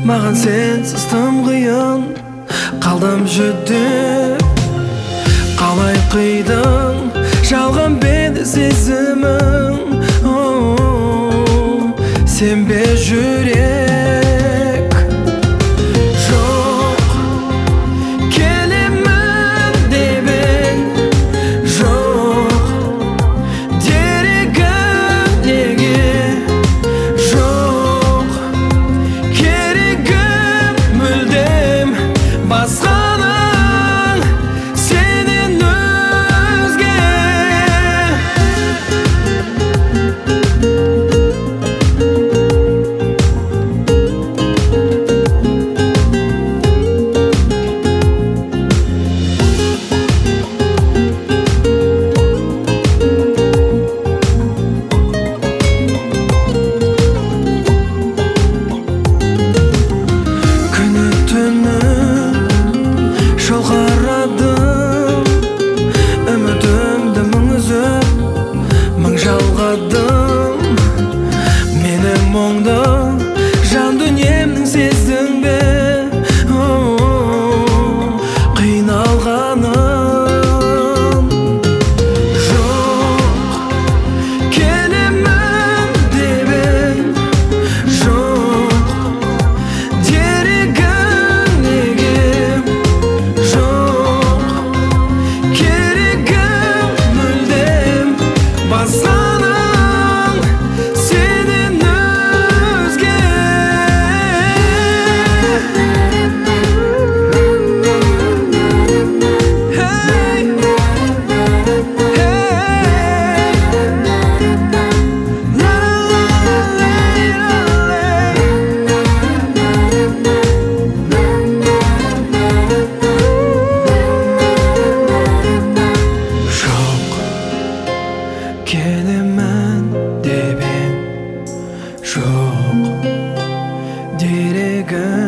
Маған сенсіз тым қиын, қалдым жүдеп. Қалай қидың жалған беді сезімің, сенбе жүрек. Жоқ, келемін деп ең, жоқ, дерегің неге? Жоқ, керегім мүлдем басқаның сенен өзге. Жол қарадым, үмітімді мың үзіп, мың жалғадым. Менің мұңды жан дүниемнің сездің бе, қиналғаным. Жоқ, келемін деп ең, жоқ, дерегің неге? Басқаның сенен өзге. Келемін деп ең, жоқ, дерегің